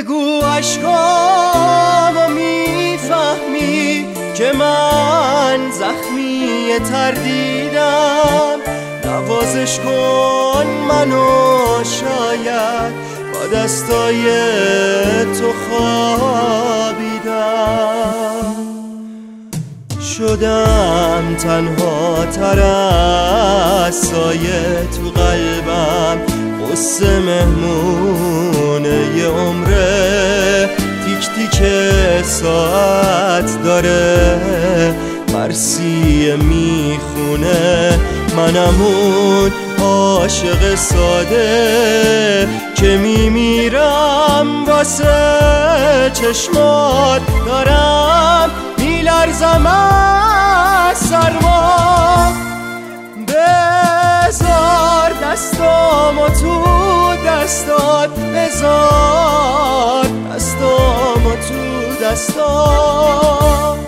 بگو عشقامو میفهمی که من زخمی تردیدم، نوازش کن منو شاید با دستای تو خوابیدم. شدم تنها تر از سایه تو قلبم، قصه مهمونه یه عمره، تیک تیک ساعت داره مرثیه میخونه. منم اون عاشق ساده که میمیرم واسه چشمات، دارم میلرزم از سرما. بذار دستامو تو دستات، بذار دستامو تو دستات.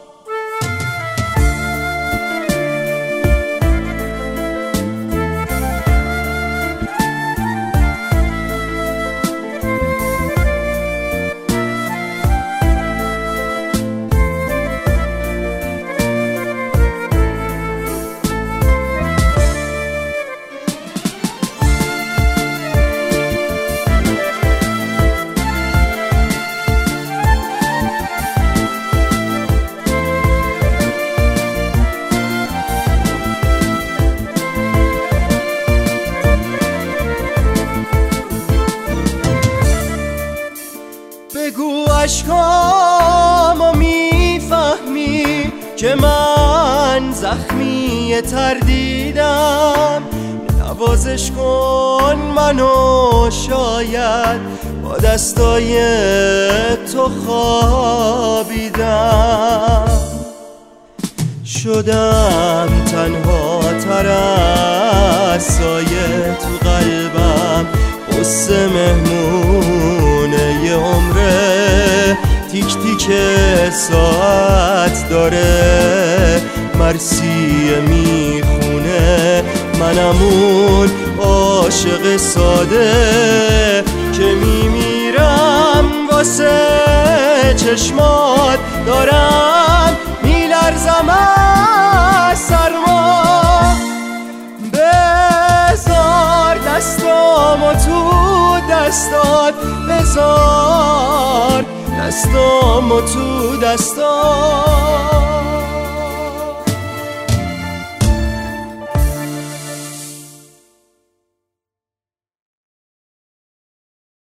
بگو عشقامو میفهمی که من زخمی تردیدم، نوازش کن منو شاید با دستای تو خوابیدم. شدم تنها تر از سایه تو قلبم، قصه مهمونه یه عمره، تیک تیک ساعت داره مرثیه میخونه. منم اون عاشق ساده که میمیرم واسه چشمات، دارم میلرزم از سرما. بذار دستامو تو دستات، بذار دستامو تو دستات.